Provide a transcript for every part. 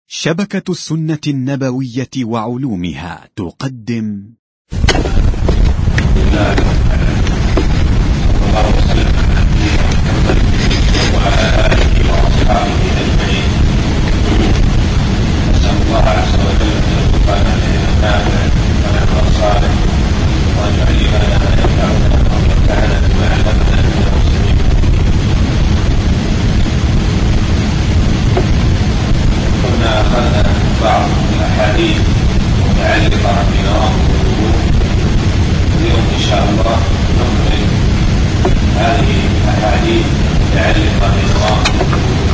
شبكة السنة النبوية وعلومها تقدم الله وسلم وعلى آله وأصحابه أجمعين. نسأل الله عز وجل أن يرزقنا العلم النافع والعمل الصالح وأن يعلمنا ما ينفعنا وأن ينفعنا بما علمنا من المسلمين. كنا أخذنا بعض الأحاديث المتعلقة بنواقض الوضوء. اليوم إن شاء الله نكمل هذه الأحاديث المتعلقة بنواقض الوضوء.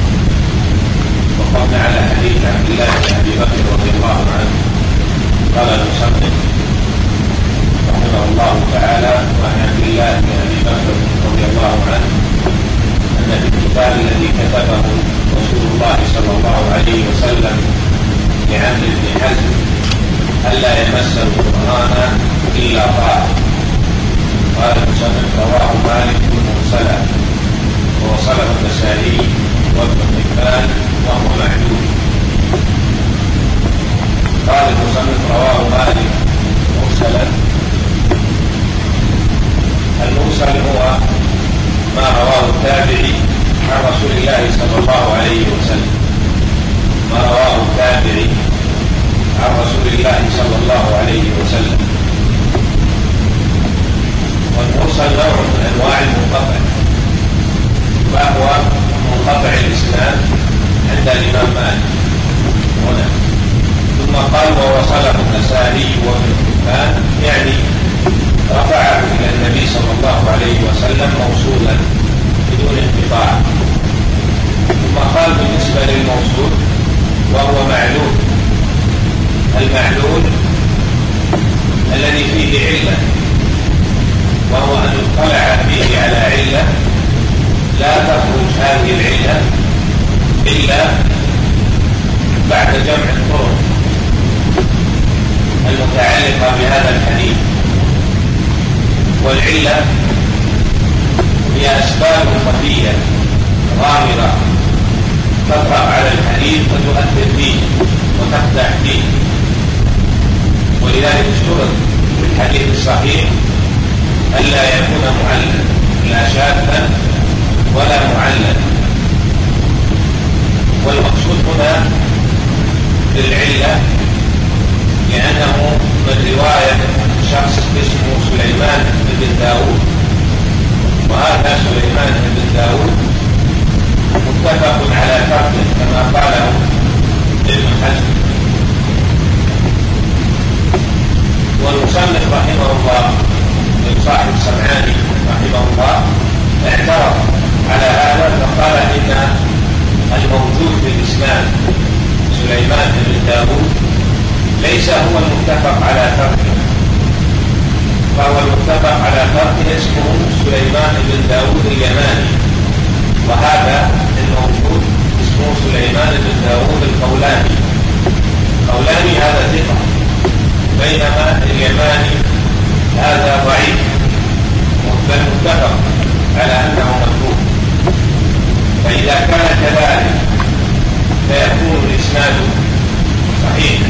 وقفنا على حديث عبد الله بن أبي بكر رضي الله عنه. قال المصنف رحمه الله تعالى: وعن عبد الله بن أبي بكر رضي الله عنه أن في الكتاب الذي كتبه رسول الله صلى الله عليه وسلم لعمرو بن حزم ألا يمس القرآن إلا طاهر. قال المصنف: رواه مالك مرسلا ووصله النسائي وابن حبان وهو معدود. قال المصنف: رواه مالك مرسلا. المرسل هو ما رواه التابعي عن رسول الله صلى الله عليه وسلم، ما رواه التابعي عن رسول الله صلى الله عليه وسلم. والمرسل نوع من أنواع المنقطع، فهو منقطع الإسناد عند الإمام مالك هنا. ثم قال: ووصله النسائي وابن حبان، يعني رفعه إلى النبي صلى الله عليه وسلم موصولا بدون انقطاع. ثم قال: بالنسبة للموصول وهو معلول، المعلول الذي فيه علة، وهو أن يطلع فيه على علة لا تخرج هذه العلة إلا بعد جمع الطرق المتعلقة بهذا الحديث. والعلة هي أسباب خفية غامضة تطرأ على الحديث وتؤثر فيه وتخدع فيه. ولذلك اشترط في الحديث الصحيح ألا يكون معللا، لا شاذا ولا معللا. والمقصود هنا بالعلة لأنه من رواية شخص اسمه سليمان بن داود، وهذا سليمان بن داود متفق على فرده كما قاله ابن حزم. والمصنف رحمه الله من صاحب السمعاني رحمه الله اعترض على هذا فقال: إن الموجود في الإسناد سليمان بن داود ليس هو المتفق على فرده، فهو المتفق على فرده اسمه سليمان بن داود اليماني، وهذا الموجود اسمه سليمان بن داود القولاني. القولاني هذا ثقة، بينما اليماني هذا ضعيف، بل متفق على أنه متروك. فإذا كان كذلك فيكون الإسناد صحيحا.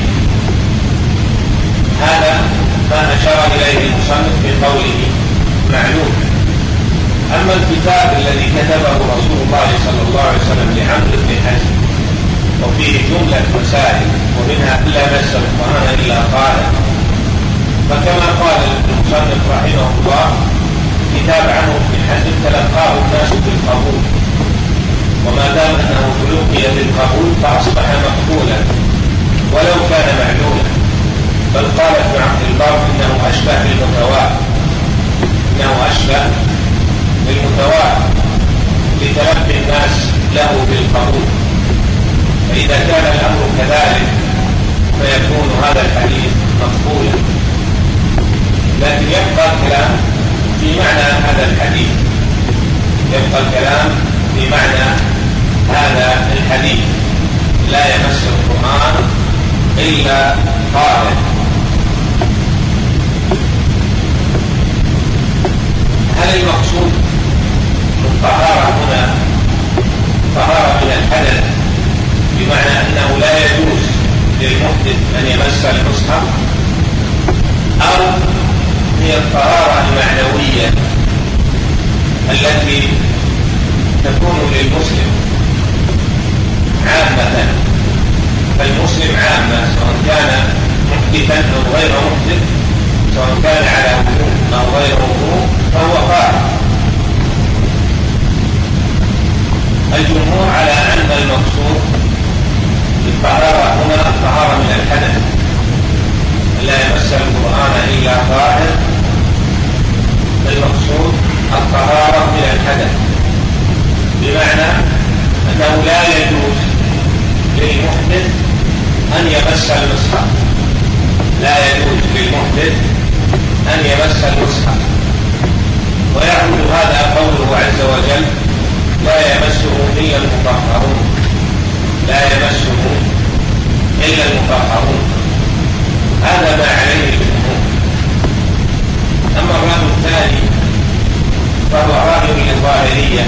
هذا ما أشار إليه المصنف بقوله معلوم. أما الكتاب الذي كتبه رسول الله صلى الله عليه وسلم لعمرو بن حزم وفيه جملة مسائل ومنها إلا مس القرآن إلا قال، فكما قال المصنف رحمه الله: كتاب عمرو بن حزم تلقاه الناس بالقبول، وما دام أنه تلقي بالقبول فأصبح مقبولا ولو كان معلولا. بل قال ابن عبد البر: إنه أشبه بالمتواتر، إنه أشبه بالمتواتر لتلقي الناس له بالقبول. فإذا كان الأمر كذلك فيكون هذا الحديث مقبولا. لكن يبقى الكلام في معنى هذا الحديث، يبقى الكلام في معنى هذا الحديث: لا يمس القرآن إلا طاهر. هل المقصود بالطهارة هنا طهارة من الحدث بمعنى أنه لا للمحدث أن يمس المصحف، أو هي الطهارة المعنوية التي تكون للمسلم عامة، فالمسلم عامة سواء كان محدثا أو غير محدث، سواء كان على وضوء أو غير وضوء، فهو طاهر. الجمهور على أن المقصود بالطهارة هنا الطهارة من الحدث، لا يمس القرآن إلا طاهر. المقصود الطهارة من الحدث، بمعنى أنه لا يجوز للمحدث أن يمس المصحف، لا يجوز للمحدث أن يمس المصحف. ويعود هذا قوله عز وجل: لا يمسه إلا المطهرون، لا يمسه إلا المطهرون. هذا ما عليه الجمهور. أما الرأي الثاني فهو رأي للظاهرية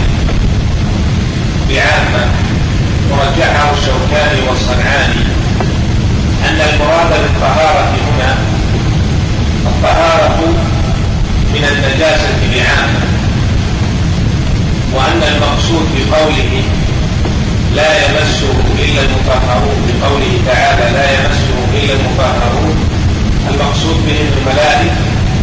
بعامة، ورجحه الشوكاني والصنعاني، أن المراد بالطهارة هنا الطهارة من النجاسة بعامة، وأن المقصود بقوله لا يمسه إلا المطهرون، بقوله تعالى لا يمسه إلا المطهرون، المقصود بهم الملائكة.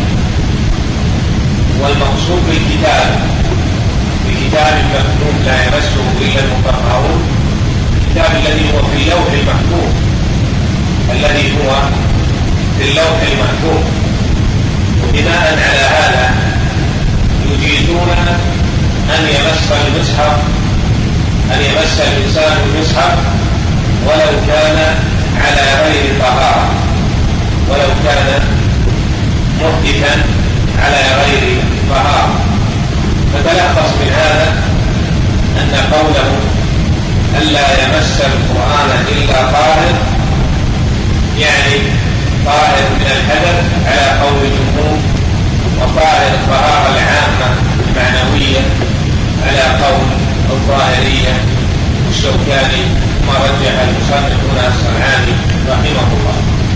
والمقصود بالكتاب بكتاب مكتوب لا يمسه إلا المطهرون، الكتاب الذي هو في اللوح المحفوظ، الذي هو في اللوح المحفوظ. وبناء على هذا يجيزون أن يمس المصحف، أن يمس الإنسان المصحف ولو كان على غير طهارة، ولو كان محدثا على غير طهارة. فتلخص من هذا أن قوله ألا يمس القرآن إلا طاهر يعني طاهر من الحدث على قول الجمهور، وطاهر الطهارة العامة المعنوية على قول الظاهرية والشوكاني، ما رجح المصنف هنا الصنعاني رحمه الله.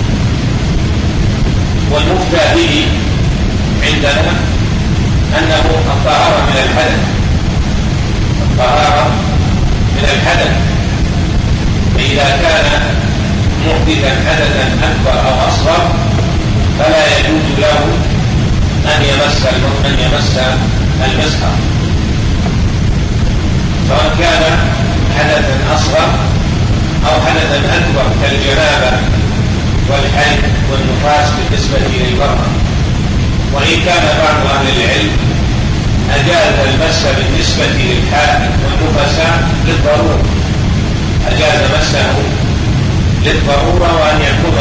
والمفتى به عندنا أنه الطهارة من الحدث، الطهارة من الحدث. فإذا كان محدثا حدثا أكبر أو أصغر فلا يجوز له أن يمس المصحف، سواء كان حدثا أصغر أو حدثا أكبر كالجنابة والحيض والنفاس بالنسبة للمرأة. وإن كان بعض أهل العلم أجاز المس بالنسبة للحائض والنفساء للضرورة، أجاز مسه للضرورة، وأن يكون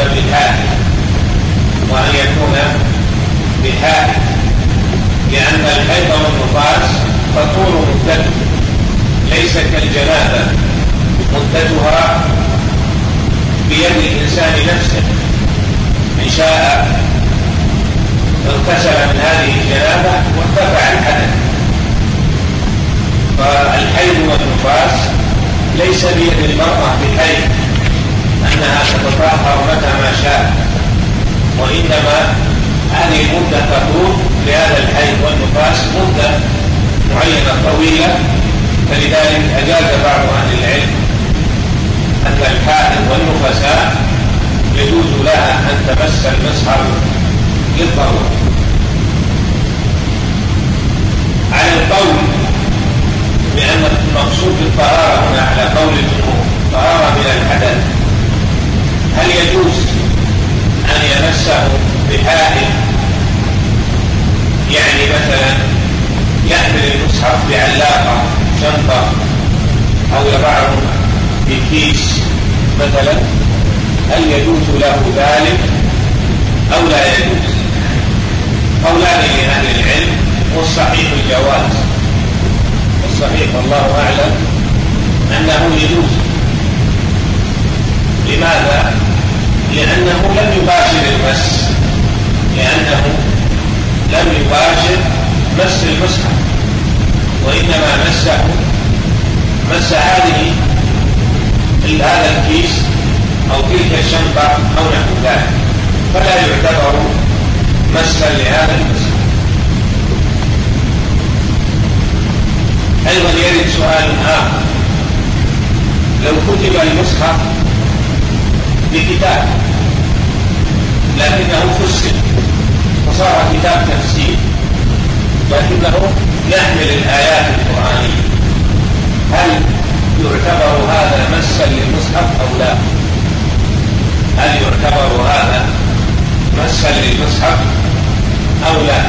بحائض، لأن الحيض والنفاس تطول مدته، ليس كالجنابة مدتها بيد الإنسان نفسه، إن شاء اغتسل من هذه الجنابة وارتفع الحدث. فالحيض والنفاس ليس بيد المرأة بحيث أنها تتطهر متى ما شاء، وإنما هذه المدة تطول لهذا الحيض والنفاس مدة معينة طويلة. فلذلك أجاز بعض أهل العلم أن الحائض والنفساء يجوز لها أن تمس المصحف للضرورة. على القول بأن المقصود بالطهارة هنا على قول الجمهور طهارة من الحدث، هل يجوز أن يمسه بحائل؟ يعني مثلا يحمل المصحف بعلاقة شنطة أو يضعه في كيس مثلا، هل يجوز له ذلك أو لا يجوز؟ قولان لأهل العلم، والصحيح الجواز، والصحيح والله أعلم أنه يجوز. لماذا؟ لأنه لم يباشر المس، مس المصحف، وإنما مس هذا الكيس أو تلك الشنطة كتب المصحف بكتاب لكنه فسر فصار كتاب تفسير، لكنه يحمل الآيات القرآنية. هل يعتبر هذا مسا للمصحف أو لا؟ هل يعتبر هذا مسا للمصحف أو لا؟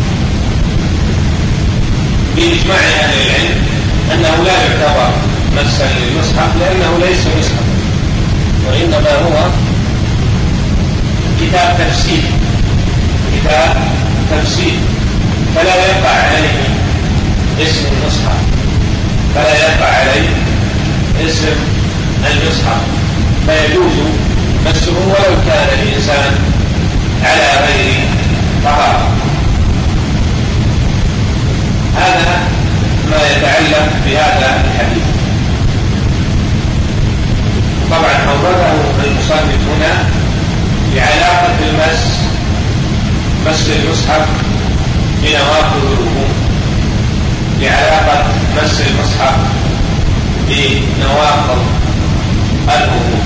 بإجماع أهل العلم أنه لا يعتبر مسا للمصحف، لأنه ليس مصحف وإنما هو كتاب تفسير، كتاب تفسير، فلا يقع عليه اسم المصحف، فلا يقع عليه اسم المصحف، فيجوز مسه ولو كان الإنسان على غير طهارة. هذا ما يتعلق بهذا الحديث. طبعا أورده المصنف هنا لعلاقة المس المصحف بنواقض الوضوء، لعلاقة مس المصحف بنواقض الوضوء.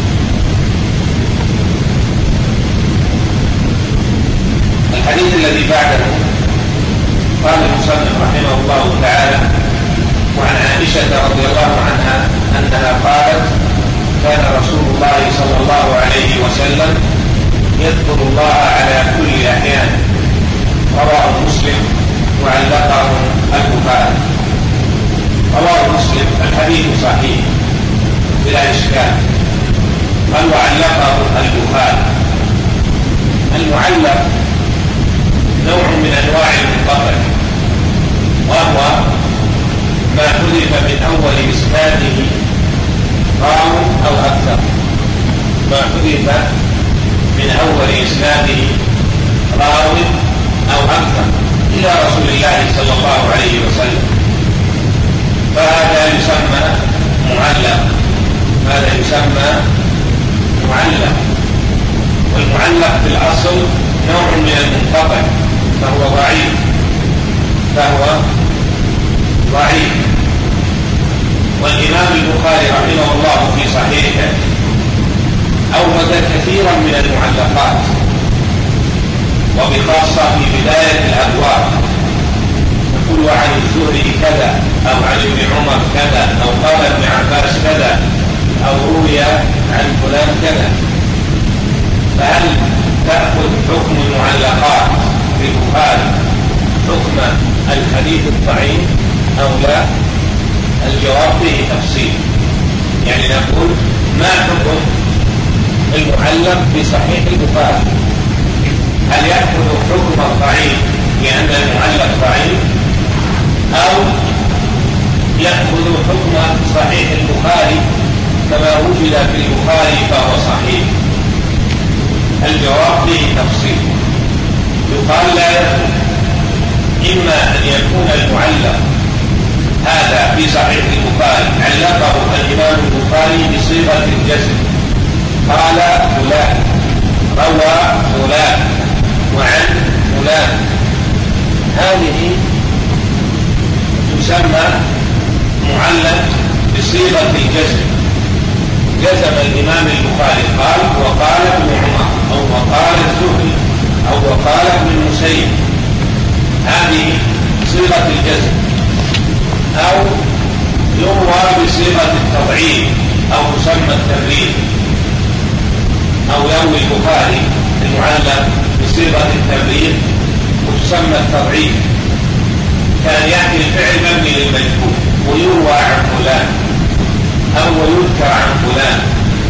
الحديث الذي بعده قال المصنف رحمه الله تعالى: وعن عائشة رضي الله عنها أنها قالت: كان رسول الله صلى الله عليه وسلم يذكر الله على كل أحيان. رواه مسلم وعلقه البخاري. رواه مسلم، الحديث صحيح بلا إشكال. قال وعلقه البخاري. المعلق نوع من أنواع المنقطع، وهو ما حذف من أول إسناده راو أو أكثر، ما حذف من أول إسناده راو أو أكثر إلى رسول الله صلى الله عليه وسلم، فهذا يسمى معلق، هذا يسمى معلق. والمعلق في الأصل نوع من المنقطع، فهو ضعيف، والإمام البخاري رحمه الله في صحيحه أورد كثيرا من المعلقات، وبخاصة في بداية الأبواب يقول عن الزهري كذا، أو عن ابن عمر كذا، أو قال ابن عباس كذا، أو روي عن فلان كذا. فهل تأخذ حكم المعلقات في البخاري حكم الحديث الضعيف أو لا؟ الجواب فيه تفصيل. يعني نقول ما حكم المعلق في صحيح البخاري؟ هل يأخذ حكم الضعيف لأن المعلق ضعيف، أو يأخذ حكم صحيح البخاري كما وجد في البخاري فهو صحيح؟ الجواب فيه تفصيل. يقال لا يأخذ، إما أن يكون المعلق هذا في صحيح البخاري علقه الإمام البخاري بصيغة الجزم، قال فلان، روى فلان وعن فلان، هذه تسمى معلق بصيغة الجزم. جزم الإمام البخاري قال وقال ابن عمر، أو وقال الزهري، أو وقال ابن المسيب، هذه صيغة الجزم. أو يروى بصيغة التضعيف أو تسمى التبرير، أو يروي البخاري المعلق بصيغة التبرير وتسمى التضعيف، كان يأتي الفعل مبني للمجهول ويروى عن فلان أو يذكر عن فلان،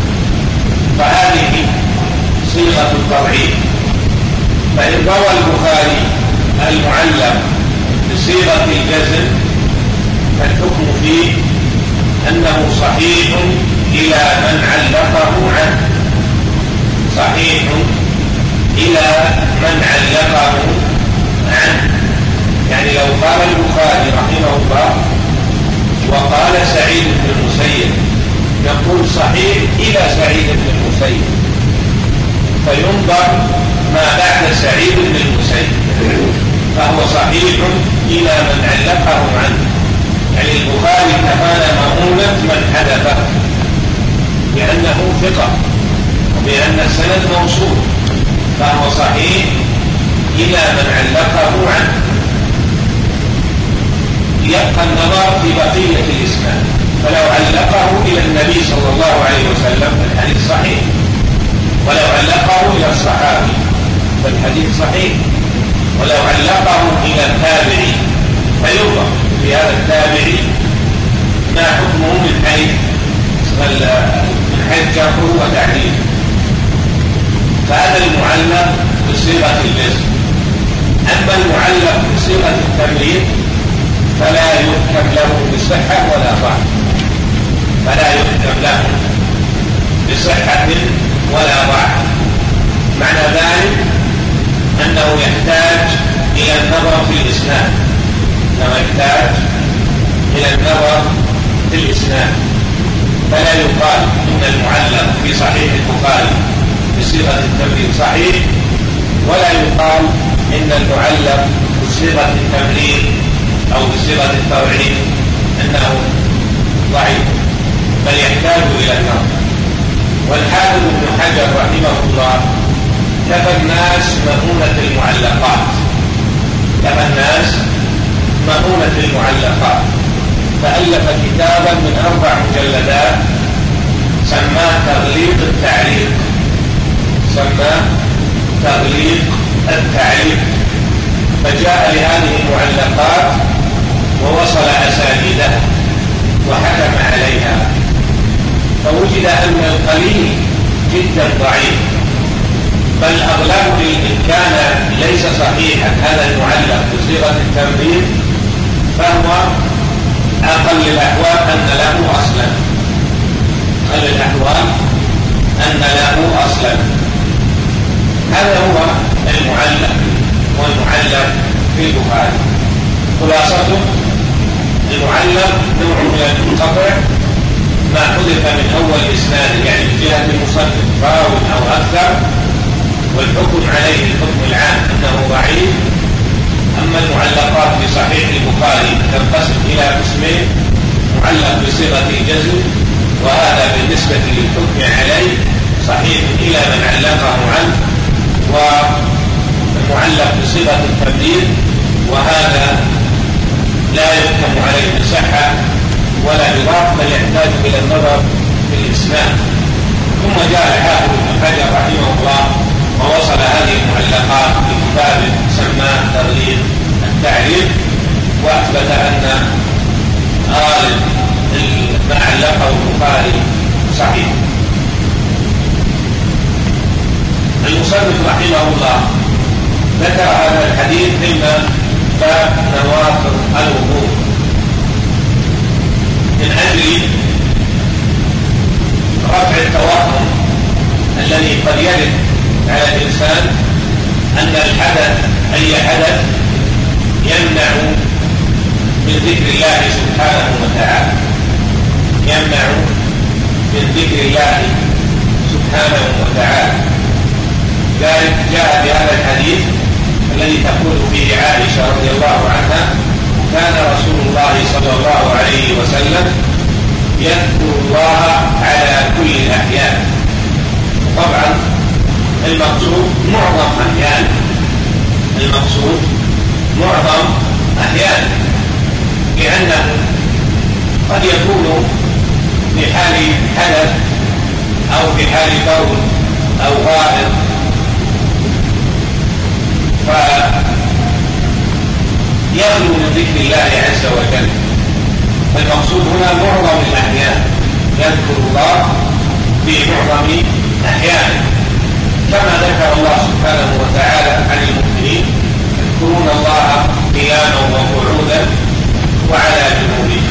فهذه صيغة التضعيف. فإن روى البخاري المعلق بصيغة الجزم فالحكم فيه أنه صحيح إلى من علقه عنه، صحيح إلى من علقه عنه. يعني لو قال البخاري رحمه الله وقال سعيد بن المسيب، نقول صحيح إلى سعيد بن المسيب، فينظر ما بعد سعيد بن المسيب، فهو صحيح إلى من علقه عنه. يعني البخاري كفانا مؤونة من حدثه، بأنه ثقة وبأن السند موصول، فهو صحيح إلى من علقه عنه. يبقى النظر في بقية الإسناد، فلو علقه إلى النبي صلى الله عليه وسلم فالحديث صحيح، ولو علقه إلى الصحابي فالحديث صحيح، ولو علقه إلى التابعي فينظر في هذا التابعي ما حكمه من حيث جرحه وتعديله. فهذا المعلق بصيغة الجزم. أما المعلق بصيغة التمريض فلا يحكم له بصحة ولا ضعف، فلا يحكم له بصحة ولا ضعف. معنى ذلك أنه يحتاج إلى النظر في الإسناد، أنه يحتاج إلى النظر في الإسناد. فلا يقال إن المعلق في صحيح البخاري بصيغة التمريض صحيح، ولا يقال إن المعلق بصيغة التمريض أو بصيغة التوعيد أنه ضعيف، بل يحتاج إلى النظر. والحافظ ابن حجر رحمه الله كفى الناس مؤونة المعلقات، كفى الناس مؤونة المعلقات، فألف كتابا من 4 مجلدات سماه تغليق التعليق، سماه تغليق التعليق. فجاء لهذه المعلقات ووصل أسانيدها وحكم عليها، فوجد أن القليل جدا ضعيف، بل أغلبه إن كان ليس صحيحا هذا المعلق بصيغة التمريض فهو أقل الأحوال أن له أصلا، أقل الأحوال أن له أصلا. هذا هو المعلق والمعلق في البخاري. خلاصته المعلق نوع من المنقطع ما حذف من أول إسناد، يعني من جهة المصنف راو أو أكثر، والحكم عليه الحكم العام أنه ضعيف. أما المعلقات في صحيح البخاري تنقسم إلى قسمين: معلق بصيغة الجزم، وهذا بالنسبة للحكم عليه صحيح إلى من علقه عنه، والمعلق بصيغة التمريض وهذا لا يحكم عليه بصحة ولا بضعف، بل يحتاج إلى النظر في الإسناد. ثم جاء الحافظ ابن حجر رحمه الله ووصل هذه المعلقات في كتاب سماه تغليق التعليق، وأثبت أن غالب ما علقه البخاري صحيح. المصنف رحمه الله ذكر هذا الحديث ضمن باب نوافل الوضوء من أجل رفع التوهم الذي قد يرد على الإنسان أن الحدث أي حدث يمنع من ذكر الله سبحانه وتعالى، يمنع من ذكر الله سبحانه وتعالى. ذلك جاء بهذا الحديث الذي تقول فيه عائشة رضي الله عنها: كان رسول الله صلى الله عليه وسلم يذكر الله على كل الأحيان. طبعا المقصود معظم أحيان، المقصود معظم أحيان، لأنه قد يكون في حال حدث أو في حال بول أو غائط، فيخلو من ذكر الله عز وجل. فالمقصود هنا معظم الأحيان، يذكر الله في معظم أحيانه، كما ذكر الله سبحانه وتعالى عن المؤمنين: يذكرون الله قياما وقعودا وعلى جنوبهم.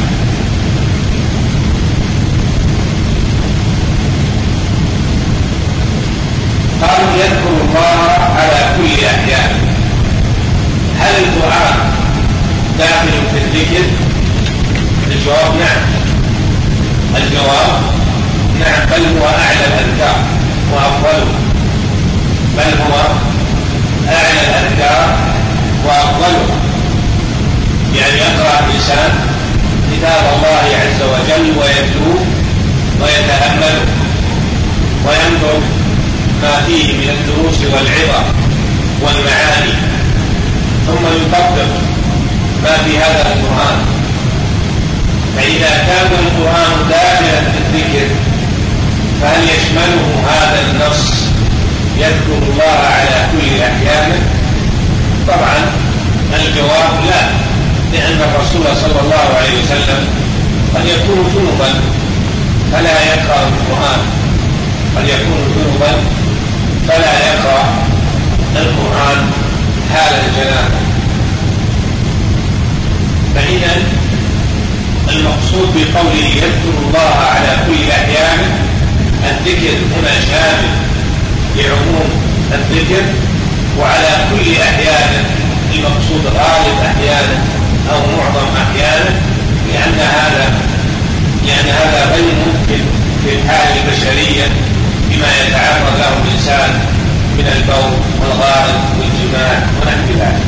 قالوا يذكر الله على كل أحيان. هل القرآن داخل في الذكر؟ الجواب نعم. الجواب نعم، بل هو أعلى الأذكار وأفضله، بل هو أعلى الأذكار وأفضله. يعني يقرأ الإنسان كتاب الله عز وجل ويتلوه ويتأمله ما فيه من الدروس والعظة والمعاني، ثم يطبق ما في هذا القرآن. فإذا كان القرآن داخلا في الذكر فهل يشمله هذا النص يذكر الله على كل أحيانه؟ طبعا الجواب لا، لأن الرسول صلى الله عليه وسلم قد يكون جنبا فلا يقرأ القرآن، قد يكون جنبا فلا يقرأ القرآن حال الجنابة. فإذا المقصود بقوله يذكر الله على كل أحيانه، الذكر هنا شامل لعموم الذكر وعلى كل أحيانه، المقصود غالب أحيانه أو معظم أحيانه، لأن هذا غير ممكن في الحال البشرية بما يتعرض له الإنسان من البول والغائط والجماع ونحو ذلك.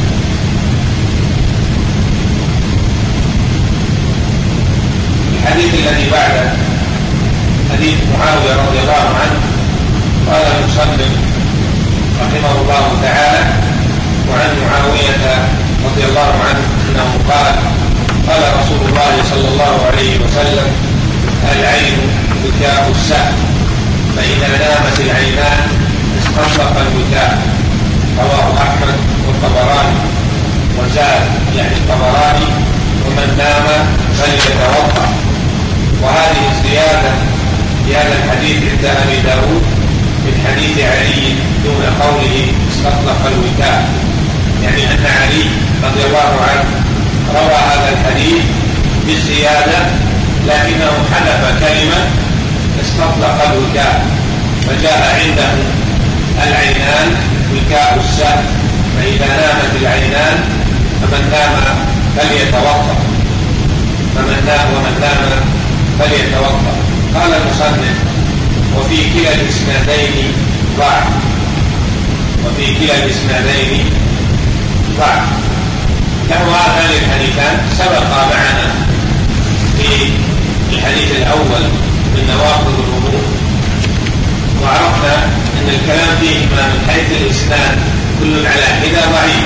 الحديث الذي بعده حديث معاوية رضي الله عنه. قال المصنف رحمه الله تعالى: وعن معاوية رضي الله عنه أنه قال: قال رسول الله صلى الله عليه وسلم: العين وكاء السهم، فإذا نامت العينان استطلق الوكاء. رواه أحمد والطبراني. وزاد يعني الطبراني: ومن نام فليتوضأ. وهذه الزيادة في هذا الحديث عند أبي داود من حديث علي دون قوله استطلق الوكاء، يعني أن علي رضي الله عنه روى هذا الحديث بالزيادة لكنه حذف كلمة استطلق الوكاء، فجاء عنده العينان وكاء السهم، فإذا نامت العينان فمن نام فليتوضأ، ومن نام فليتوضأ. قال المصنف: وفي كلا الإسنادين ضعف، وفي كلا الإسنادين ضعف. له هذان الحديثان سبق معنا في الحديث الأول من نواقض الوضوء، وعرفنا أن الكلام فيهما من حيث الإسناد كل على حدة ضعيف،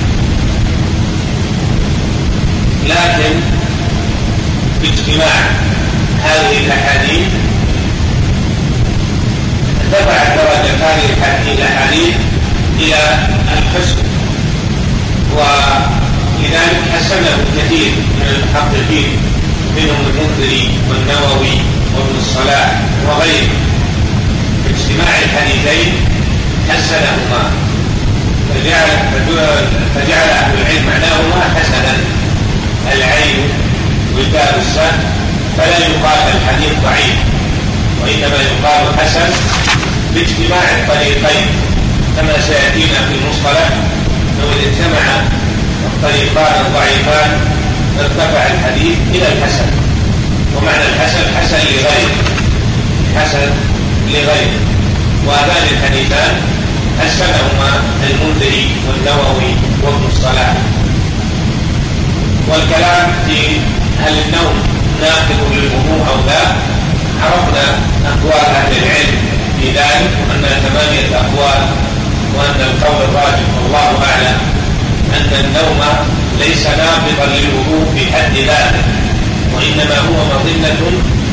لكن باجتماع هذه الأحاديث ارتفعت درجة هذه الأحاديث إلى الحسن، ولذلك حسنه كثير من المحققين منهم المنذري والنووي وابن الصلاح وغيره. باجتماع الحديثين حسنهما، فجعل أهل العلم معناهما حسنا: العين وكاء السهم. فلا يقال الحديث ضعيف، وإنما يقال حسن باجتماع الطريقين، كما سيأتينا في المصطلح لو اجتمع الطريقان الضعيفان ارتفع الحديث إلى الحسن. ومعنى الحسن حسن لغيره. وهذان الحديثان حسنهما المنذري والنووي وابن الصلاح. والكلام في هل النوم ناقض للوضوء أو لا، عرفنا أقوال أهل العلم في ذلك، وأنها 8 أقوال، وأن القول الراجح والله أعلم أن النوم ليس ناقضا للوضوء في حد ذاته، وإنما هو مظنة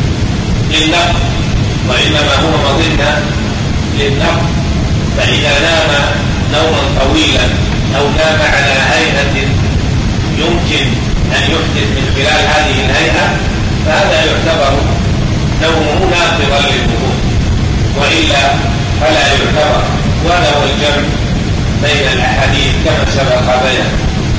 للنقض. فإذا نام نوما طويلا أو نام على هيئة يمكن أن يحدث من خلال هذه الهيئة فهذا يعتبر نومه ناقضا للوضوء، وإلا فلا يعتبر. وهذا هو الجمع بين الأحاديث كما سبق بيانه.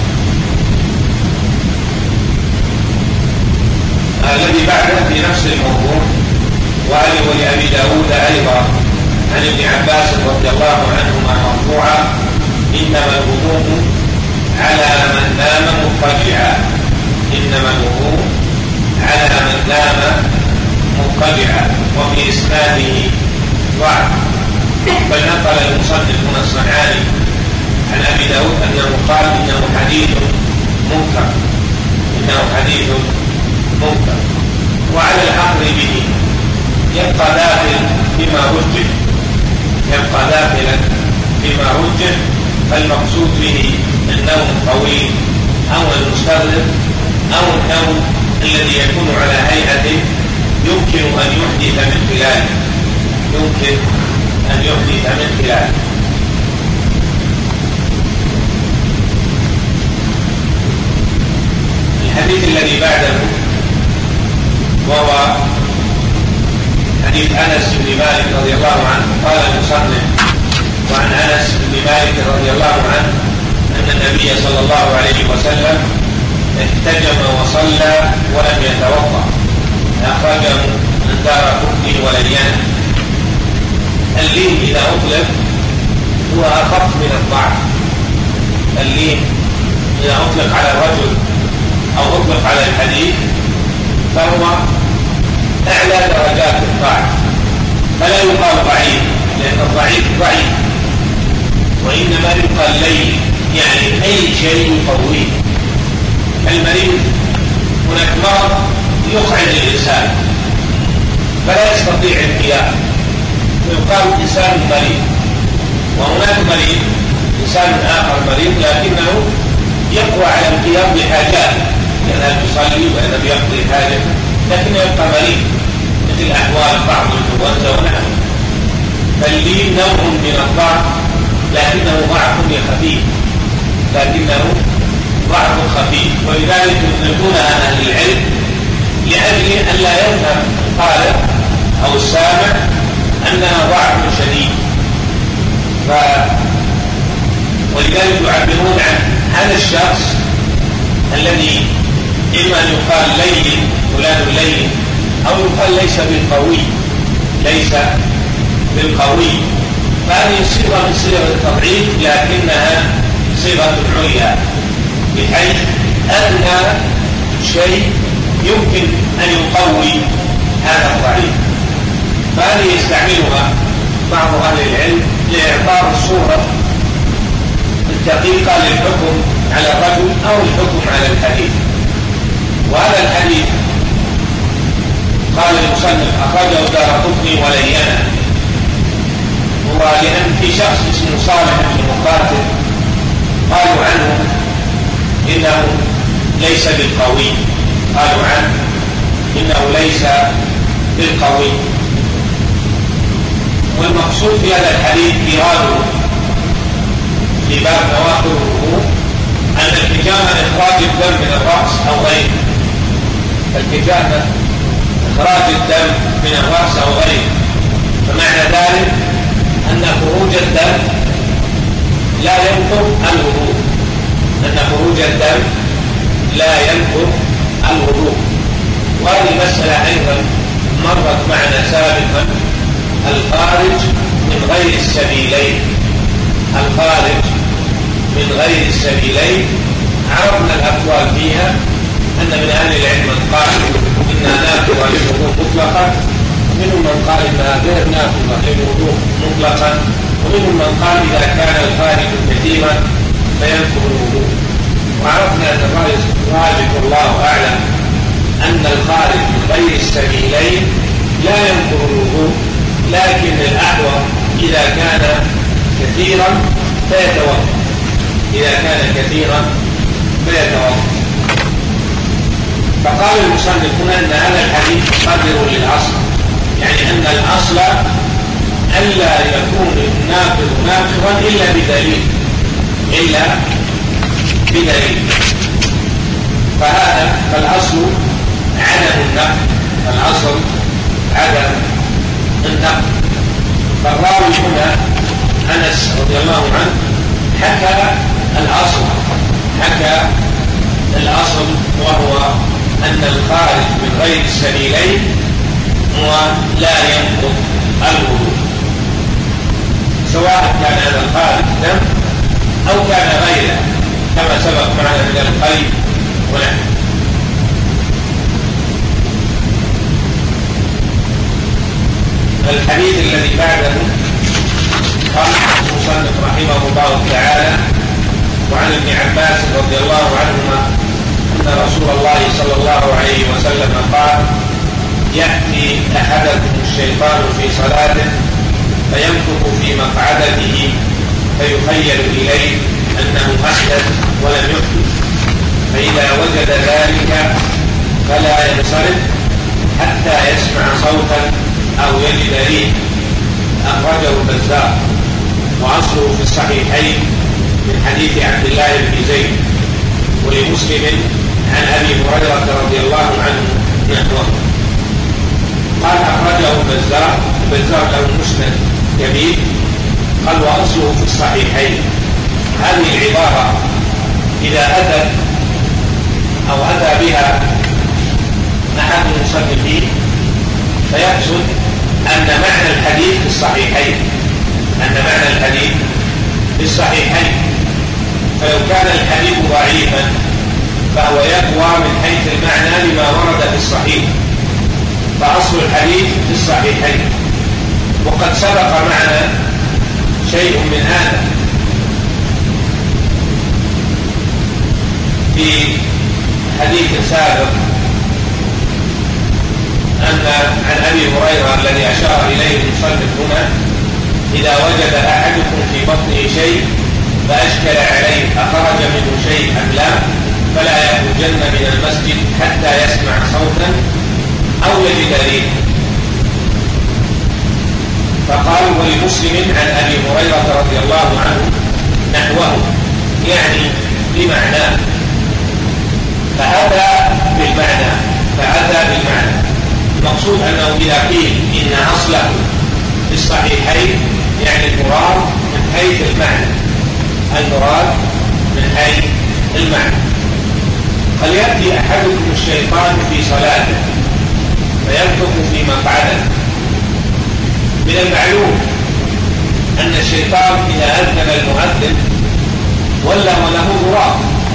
الذي بعده في نفس الموضوع: ولأبي داود أيضا عن ابن عباس رضي الله عنهما مرفوعا: إنما الوضوء على من نام مضطجعا. وفي إسناده ضعف، بل نقل المصنف هنا الصنعاني عن أبي داود أنه قال إنه حديث منكر. وعلى الأمر به يبقى داخل بما رجح، يبقى داخلا فيما رجح، فالمقصود به النوم الطويل أو المستغرق أو النوم الذي يكون على هيئة يمكن أن يحدث من خلاله. الحديث الذي بعده وهو حديث أنس بن مالك رضي الله عنه. قال المصنف: وعن أنس بن مالك رضي الله عنه أن النبي صلى الله عليه وسلم احتجم وصلى ولم يتوضأ، أخرجه من دارقطني ولينه. اللين إذا أطلق هو أخف من الضعف. اللين إذا أطلق على الرجل أو أطلق على الحديث فهو أعلى درجات الضعف، فلا يقال ضعيف لأن الضعيف ضعيف، وإنما يقال لين، يعني أي شيء يقويه. المريض هناك مرض يقعد الإنسان فلا يستطيع القيام ويقال إنسان مريض، وهناك مريض إنسان آخر مريض لكنه يقوى على القيام بحاجات، يذهب يصلي ويذهب يقضي حاجة لكنه يبقى مريض، مثل أحوال بعض الجوازة ونحن. فاللين نوع من الضعف لكنه ضعف خفيف، ولذلك يطلقونها أهل العلم لأجل أن لا يفهم القارئ أو السامع أنها ضعف شديد. ولذلك يعبرون عن هذا الشخص الذي إما أن يقال لين، فلان لين، أو يقال ليس بالقوي، فهذه صيغة من صيغ التضعيف لكنها صيغة عليا، بحيث أدنى شيء يمكن أن يقوي هذا الضعيف. فهذه يستعملها بعض أهل العلم لإعطاء الصورة الدقيقة للحكم على الرجل أو الحكم على الحديث. وهذا الحديث قال المصنف أخرجه دارقطني ولينه، ولأن في شخص اسمه صالح بن مقاتل قالوا عنه إنه ليس بالقوي، والمقصود في هذا الحديث إيراده في باب نواقض الوضوء أن الحجامة إخراج الدم من الرأس أو غيره، الحجامة إخراج الدم من الرأس أو غيره، فمعنى ذلك أن خروج الدم لا ينقض الوضوء، وهذه المسألة أيضا مرت معنا سابقا. الخارج من غير السبيلين عرفنا الأقوال فيها، أن من أهل العلم من قال إنها نافذة للوضوء مطلقا، ومنهم من قال إنها غير نافذة للوضوء مطلقا، ومنهم من قال إذا كان الخارج كثيرا فينفذ الوضوء. وعرفنا أن الراجح والله أعلم أن الخارج من غير السبيلين لا ينفذ الوضوء، لكن الأحوط إذا كان كثيرا فيتوضأ. فقال المصنف هنا أن هذا الحديث مقرر للأصل، يعني أن الأصل ألا يكون الناقض ناقضا إلا بدليل. فالأصل عدم النقض. فالراوي هنا أنس رضي الله عنه حكى الأصل وهو أن الخارج من غير السبيلين ولا ينقض الوضوء، سواء كان هذا الخارج دم أو كان غيره، كما سبق معنا من القلب ونحن. الحديث الذي بعده قال المصنف رحمه الله تعالى: وعن ابن عباس رضي الله عنهما أن رسول الله صلى الله عليه وسلم قال: يأتي أحدكم الشيطان في صلاته فيمكث في مقعدته فيخيل إليه أنه أحدث ولم يحدث، فإذا وجد ذلك فلا ينصرف حتى يسمع صوتا أو يجد ريح. أخرجه البزار، وأصله في الصحيحين من حديث عبد الله بن زيد، ولمسلم عن أبي هريرة رضي الله عنه نحوه. قال أخرجه البزار له مسند كبير، قال وأصله في الصحيحين. هذه العبارة إذا أتى بها أحد المصنفين فيقصد أن معنى الحديث في الصحيحين، فلو كان الحديث ضعيفا فهو يقوى من حيث المعنى لما ورد في الصحيح، فأصل الحديث في الصحيحين. وقد سبق معنا شيء من هذا في حديث سابق، أن عن أبي هريرة الذي أشار إليه المصنف هنا: إذا وجد أحدكم في بطنه شيء فأشكل عليه أخرج منه شيء أم لا فلا يخرجن من المسجد حتى يسمع صوتا أو يجد ريحا. فقال ولمسلم عن أبي هريرة رضي الله عنه نحوه، يعني بمعناه، فأتى بالمعنى. المقصود أنه إذا قيل إن أصله في الصحيحين يعني المراد من حيث المعنى. قد يأتي أحدكم الشيطان في صلاته فيمكث في مقعده. من المعلوم أن الشيطان إذا أذن المؤذن ولا وله ضراب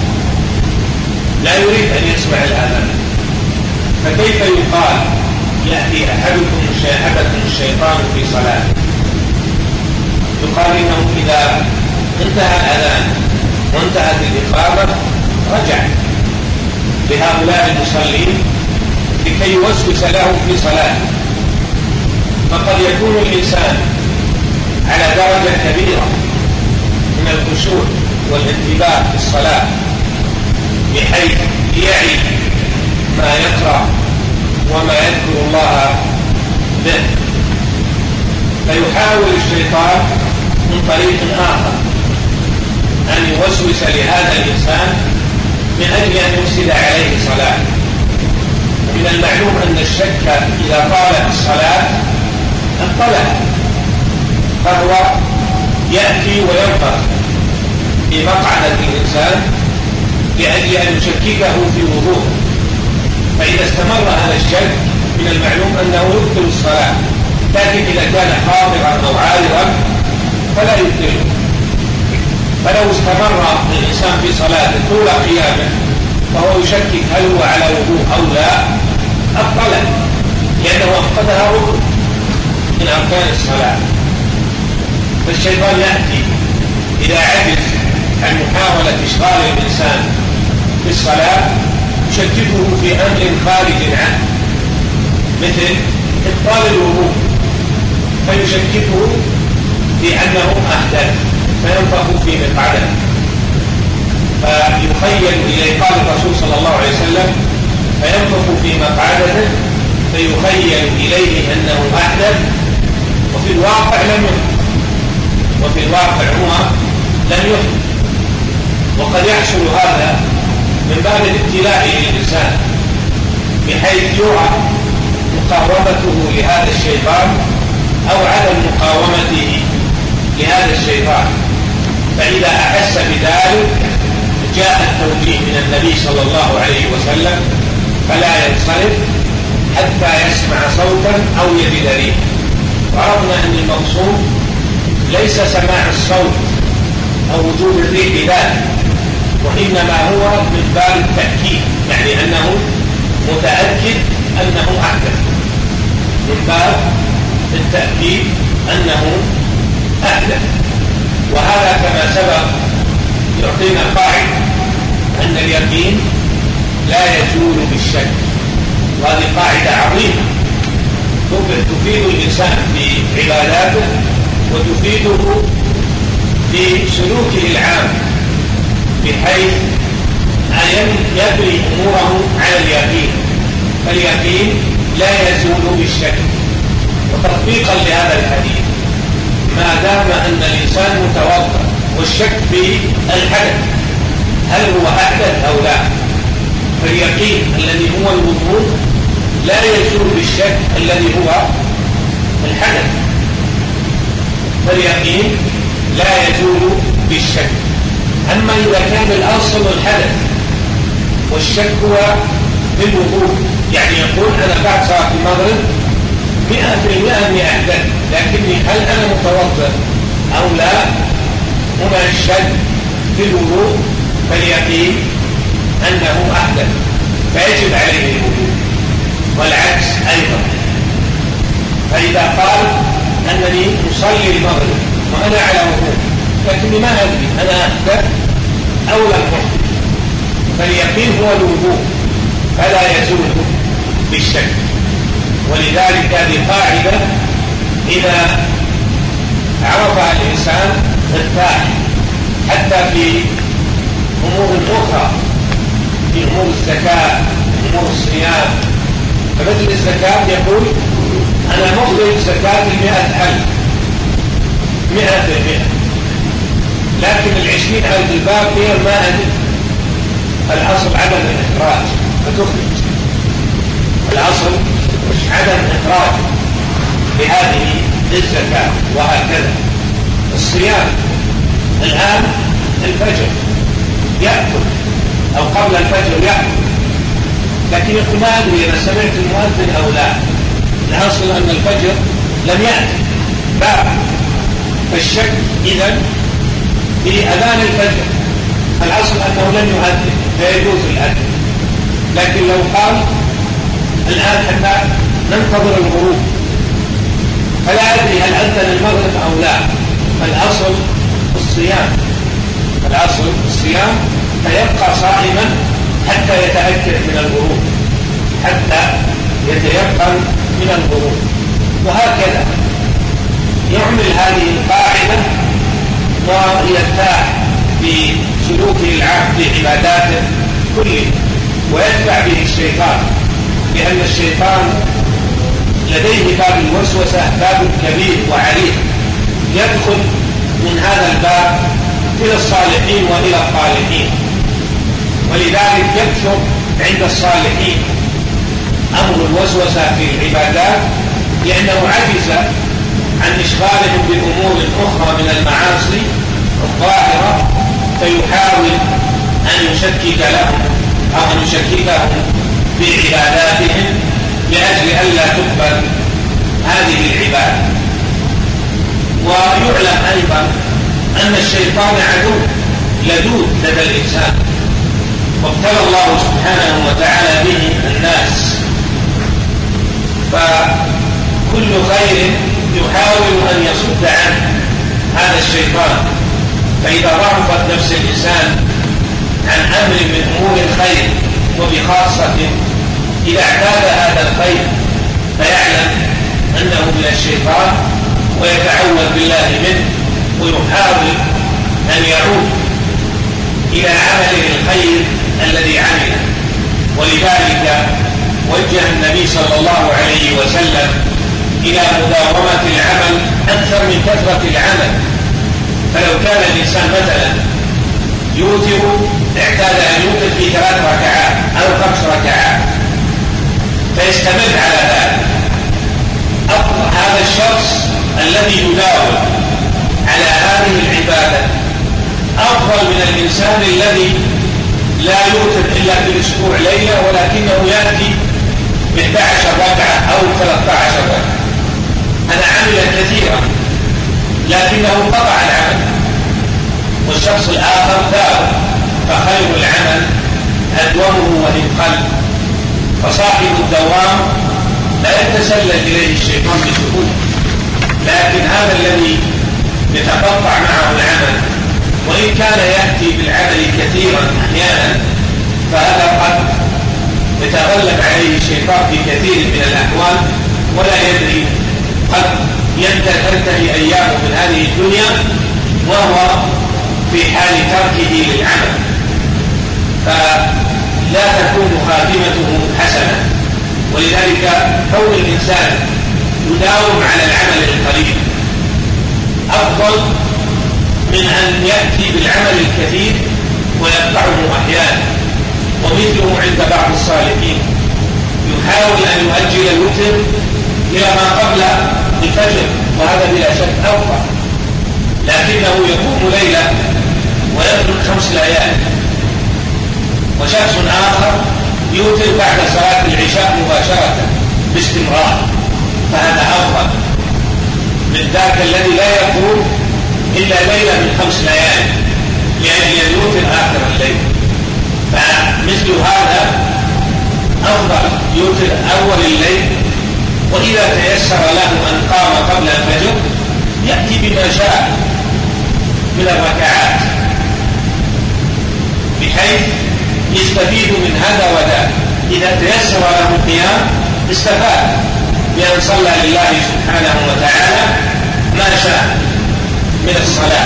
لا يريد أن يسمع الأذان، فكيف يقال يأتي أحدكم الشيطان في صلاته؟ يقال إنه إذا انتهى الأذان وانتهت الإقامة رجع لهؤلاء المصلين لكي يوسوس لهم في صلاته. فقد يكون الإنسان على درجة كبيرة من الخشوع والانتباه في الصلاة بحيث يعي ما يقرأ وما يذكر الله به، فيحاول الشيطان من طريق آخر أن يوسوس لهذا الإنسان من أجل أن يفسد عليه صلاة. ومن المعلوم أن الشك إذا طالت الصلاة انطلق، فهو يأتي وينفخ في مقعدة الإنسان لأجل أن يشككه في وضوءه، فإذا استمر هذا الشك من المعلوم أنه يبطل الصلاة، لكن إذا كان خاطرا أو عارضا فلا يبطله. فلو استمر الإنسان في صلاته طول قيامه وهو يشكك هل هو على وضوء أو لا أبطله، لأنه أفقدها ركن من أركان الصلاة. فالشيطان يأتي إذا عجز عن محاولة إشغال الإنسان بالصلاة يشككه في أمر خارج عنه مثل إبطال الوضوء، فيشككه في أنه أحدث فينفخ في مقعده، فيخيل إليه. قال الرسول صلى الله عليه وسلم: فينفخ في مقعده فيخيل إليه أنه أحدث، وفي الواقع لم يحدث، هو لم يحدث. وقد يحصل هذا من باب الابتلاء للإنسان بحيث يرى مقاومته لهذا الشيطان أو عدم مقاومته لهذا الشيطان، فإذا أحس بذلك جاء التوجيه من النبي صلى الله عليه وسلم: فلا ينصرف حتى يسمع صوتا أو يجد ريحا. وعرفنا أن المقصود ليس سماع الصوت أو وجود الريح ذاته، وإنما هو من باب التأكيد، يعني أنه متأكد أنه أحدث، من باب التأكيد أنه أحدث. وهذا كما سبق يعطينا قاعدة أن اليقين لا يزول بالشك، وهذه قاعدة عظيمة تفيد الإنسان في عباداته وتفيده في سلوكه العام، بحيث يبني أموره على اليقين، فاليقين لا يزول بالشك. وتطبيقا لهذا الحديث، ما دام أن الإنسان متوضأ والشك في الحدث هل هو أحدث أو لا، فاليقين الذي هو الوضوء لا يزول بالشك الذي هو الحدث، فاليقين لا يزول بالشك. أما إذا كان الأصل الحدث والشك هو في الوضوء، يعني يقول أنا بعد صلاة المغرب 100% أني أحدث، لكني هل أنا متوضأ أو لا؟ هنا الشك في الوضوء، فاليقين أنه أحدث فيجب عليه الوضوء، والعكس أيضا. فإذا قال أنني أصلي المغرب وأنا على وضوء لكني ما أدري أنا أحدث أو لم أحدث، فاليقين هو الوضوء فلا يزول بالشك. ولذلك هذه قاعدة إذا عرفها الإنسان ارتاح، حتى في أمور أخرى، في أمور الزكاة، أمور الصيام. فمثل الزكاة يقول أنا مخرج زكاة 100,000 100%، لكن 20,000 الباقية ما أدري، الأصل عدم الإخراج فتخرج، الأصل عدم إخراج لهذه الزكاة. وهكذا الصيام، الآن الفجر يأكل أو قبل الفجر يأكل، لكن يقول ما أدري أنا سمعت المؤذن أو لا، الأصل أن الفجر لم يأتي بعد، فالشك إذن في أذان الفجر، الأصل أنه لم يؤذن فيجوز الأذن. لكن لو قال الآن حتى ننتظر الغروب فلا أدري هل أذن المغرب أو لا، فالأصل الصيام، الأصل الصيام، فيبقى صائما حتى يتأكد من الغروب، حتى يتيقن من الغروب. وهكذا يعمل هذه القاعدة ويرتاح في سلوكه العام في عباداته كله، ويدفع به الشيطان، لأن الشيطان لديه باب الوسوسة باب كبير وعريض، يدخل من هذا الباب إلى الصالحين وإلى الطالحين. ولذلك يكثر عند الصالحين أمر الوسوسة في العبادات، لأنه عجز عن إشغالهم بأمور أخرى من المعاصي الظاهرة، فيحاول أن يشكك لهم أو أن يشككهم في عباداتهم لأجل ألا تقبل هذه العبادة. ويعلم أيضا أن الشيطان عدو لدود لدى الإنسان، وابتلى الله سبحانه وتعالى به الناس، فكل خير يحاول أن يصد عنه هذا الشيطان. فإذا ضعفت نفس الإنسان عن أمر من أمور الخير، وبخاصة إذا اعتاد هذا الخير فيعلم أنه من الشيطان ويتعوذ بالله منه، ويحاول أن يعود إلى عمله الخير الذي عمله. ولذلك وجه النبي صلى الله عليه وسلم إلى مداومة العمل أكثر من كثرة العمل. فلو كان الإنسان مثلا يوتر، اعتاد أن يوتر في 3 ركعات أو 5 ركعات، فيستمر على ذلك، هذا الشخص الذي يداوم على هذه العبادة أفضل من الإنسان الذي لا يوتر إلا في الأسبوع ليلة، ولكنه يأتي ب11 ركعة أو 13 ركعة. أنا عمل كثيرا لكنه قطع العمل، والشخص الآخر داوم، فخير العمل أدومه وإن قل. فصاحب الدوام لا يتسلل إليه الشيطان بسهولة، لكن هذا الذي يتقطع معه العمل وإن كان يأتي بالعمل كثيرا أحيانا، فهذا قد يتغلب عليه الشيطان في كثير من الأحوال ولا يدري، قد تنتهي أيامه من هذه الدنيا وهو في حال تركه للعمل، فلا تكون خاتمته حسنة. ولذلك كون الإنسان يداوم على العمل القليل أفضل من أن يأتي بالعمل الكثير ويقطعه أحيانا. ومثله عند بعض الصالحين يحاول أن يؤجل الوتر إلى ما قبل الفجر، وهذا بلا شك أوفى، لكنه يقوم ليلة ويترك 5 ليالي. وشخص آخر يوتر بعد صلاة العشاء مباشرة باستمرار، فهذا أفضل من ذاك الذي لا يقوم إلا ليلة من 5 ليالي لأن يوتر آخر الليل. فمثل هذا أفضل يوتر أول الليل، وإذا تيسر له أن قام قبل الفجر يأتي بما شاء من الركعات بحيث يستفيد من هذا وذاك. إذا تيسر له القيام استفاد بأن صلى لله سبحانه وتعالى ما شاء من الصلاة،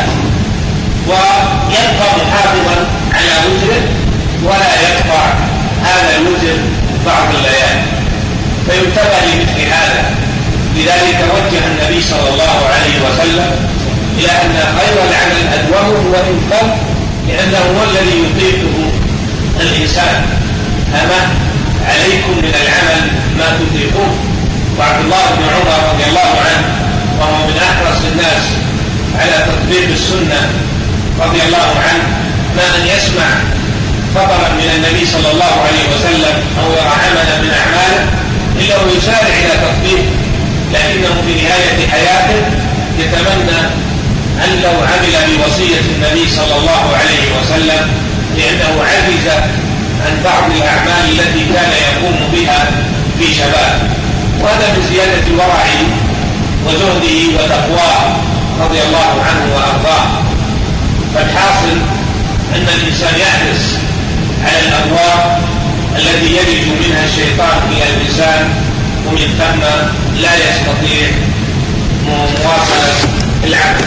ويبقى محافظا على وتره ولا يقطع هذا الوتر بعض الليالي، فينتبه لمثل هذا. لذلك وجه النبي صلى الله عليه وسلم إلى أن خير العمل أدومه وإن قل، لأنه هو الذي يطيقه الإنسان. أما عليكم من العمل ما تطيقون. وعبد الله بن عمر رضي الله عنه وهو من أحرص الناس على تطبيق السنة رضي الله عنه، ما أن يسمع خبرا من النبي صلى الله عليه وسلم أو يرى عملا من أعماله إلا ويسارع إلى تطبيق، لكنه في نهاية حياته يتمنى أن لو عمل بوصية النبي صلى الله عليه وسلم، لأنه عجز عن بعض الأعمال التي كان يقوم بها في شبابه. وهذا من زيادة ورعه وزهده وتقواه رضي الله عنه وأرضاه. فالحاصل أن الإنسان يحرص على الأبواب التي يلج منها الشيطان إلى الإنسان، ومن ثم لا يستطيع مواصلة العمل.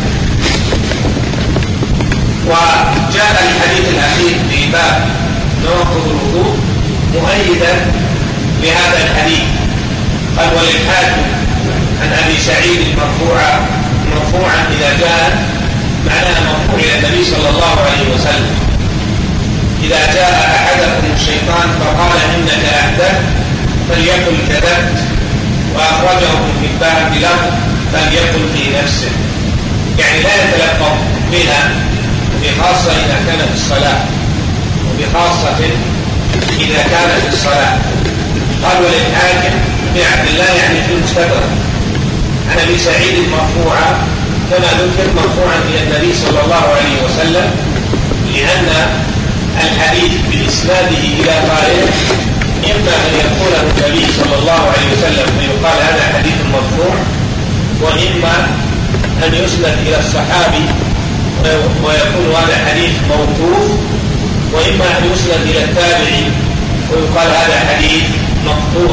وجاء الحديث الأخير في باب نواقض الوضوء مؤيدا لهذا الحديث. قال: وللحاكم عن أبي سعيد مرفوعا إذا جاء، معناها مرفوع إلى النبي صلى الله عليه وسلم: إذا جاء أحدكم الشيطان فقال إنك أحدثت فليقل كذبت. وأخرجه ابن حبان بلفظ فليقل في نفسه، يعني لا يتلفظ بها، وبخاصة إذا كان في الصلاة، وبخاصة إذا كان في الصلاة. قال: وللحاكم بن عبد الله يعني في المستدرك عن أبي سعيد مرفوعا، كما ذكر مرفوعا إلى النبي صلى الله عليه وسلم، لأن الحديث بإسناده إلى قائله إما أن يقوله النبي صلى الله عليه وسلم فيقال هذا حديث مرفوع، وإما أن يسند إلى الصحابي ويكون هذا حديث موقوف، وإما أن يسند إلى التابعي ويقال هذا حديث مقطوع.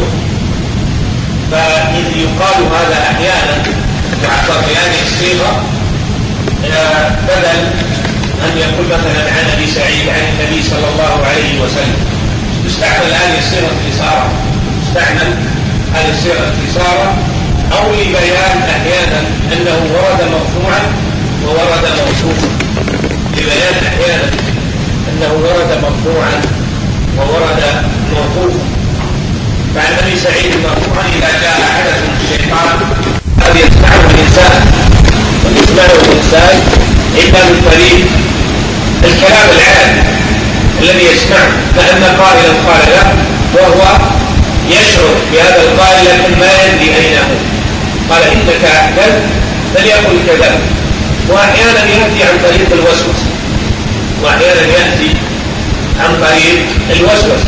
فإذ يقال هذا أحيانا مع طغيان الصيغة، بدل أن يقول مثلا عن أبي سعيد عن النبي صلى الله عليه وسلم، يستعمل هذه الصيغة اختصارا، يستعمل هذه الصيغة اختصارا، أو لبيان أحيانا أنه ورد مرفوعا وورد موقوفا، لبيان أحيانا أنه ورد مرفوعا وورد موقوفا. فعن أبي سعيد مرفوعا: إذا جاء أحدكم الشيطان الذي يسمعه الإنسان، ويسمعه الإنسان إما من طريق الكلام العام الذي يسمعه، كأن قائلا قال له وهو يشعر بهذا القائل لكن ما يدري أين هو، قال إنك أحدثت فليقل كذا. وأحيانا يأتي عن طريق الوسوسة، وأحيانا يأتي عن طريق الوسوسة.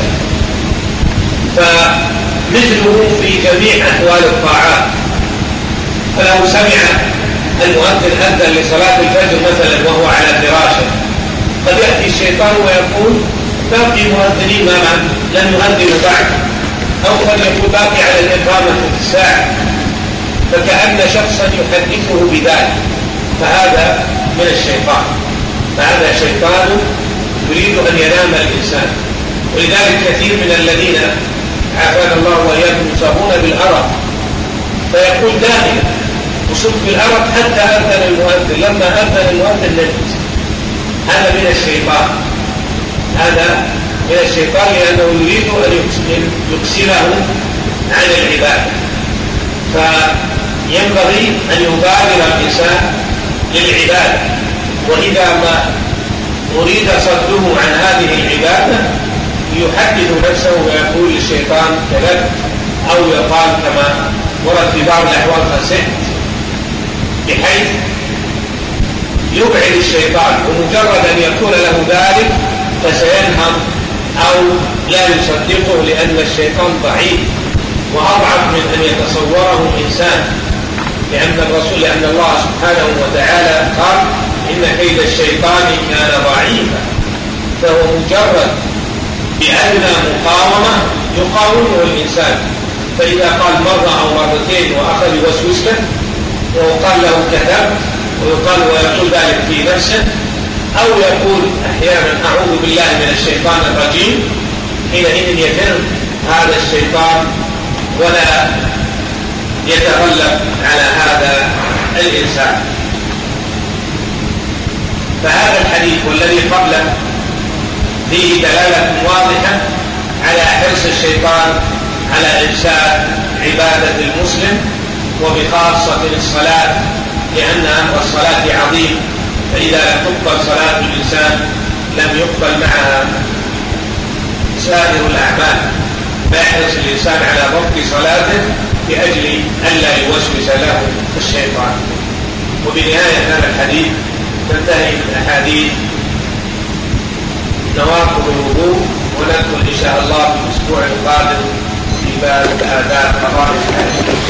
فمثله في جميع أحوال الطاعات. فلو سمع المؤذن أذن لصلاة الفجر مثلا وهو على فراشه، قد يأتي الشيطان ويقول باقي مؤذنين لم يؤذنوا بعد، أو قد يقول باقي على الإقامة في الساعة، فكأن شخصا يحدثه بذلك. فهذا من الشيطان، فهذا شيطان يريد أن ينام الإنسان. ولذلك كثير من الذين عافانا الله وإياكم يصابون بالأرق، فيقول دائما أصبت بالأرق حتى أذن المؤذن، لما أذن المؤذن نجلس. هذا من الشيطان، هذا من الشيطان، لأنه يريد أن يكسله عن العبادة. فينبغي أن يبادر الإنسان للعبادة، وإذا ما أريد صده عن هذه العبادة يحدث نفسه ويقول للشيطان كذب، أو يقال كما ورد في بعض الأحوال فسحت، بحيث يبعد الشيطان، ومجرد أن يكون له ذلك فسينهض أو لا يصدقه، لأن الشيطان ضعيف وأضعف من أن يتصوره إنسان، لأن الله سبحانه وتعالى قال إن كيد الشيطان كان ضعيفا، فهو مجرد بأدنى مقاومة يقاومه الإنسان. فإذا قال مرة أو مرتين وأخذ يوسوس له وقال له كذب ويقول ذلك في نفسه، أو يقول أحيانا أعوذ بالله من الشيطان الرجيم، حينئذ يفر هذا الشيطان ولا يتغلب على هذا الإنسان. فهذا الحديث والذي قبله فيه دلالة واضحة على حرص الشيطان على إفساد عبادة المسلم، وبخاصة الصلاة، لأن أمر الصلاة عظيم، فإذا لم تقبل صلاة الإنسان لم يقبل معها سائر الأعمال، فيحرص الإنسان على ضبط صلاته لأجل ألا يوسوس له الشيطان. وبنهاية هذا الحديث ننتهي من أحاديث نواقض الوضوء، وندخل إن شاء الله في الأسبوع القادم في باب آداب فرائض الحج.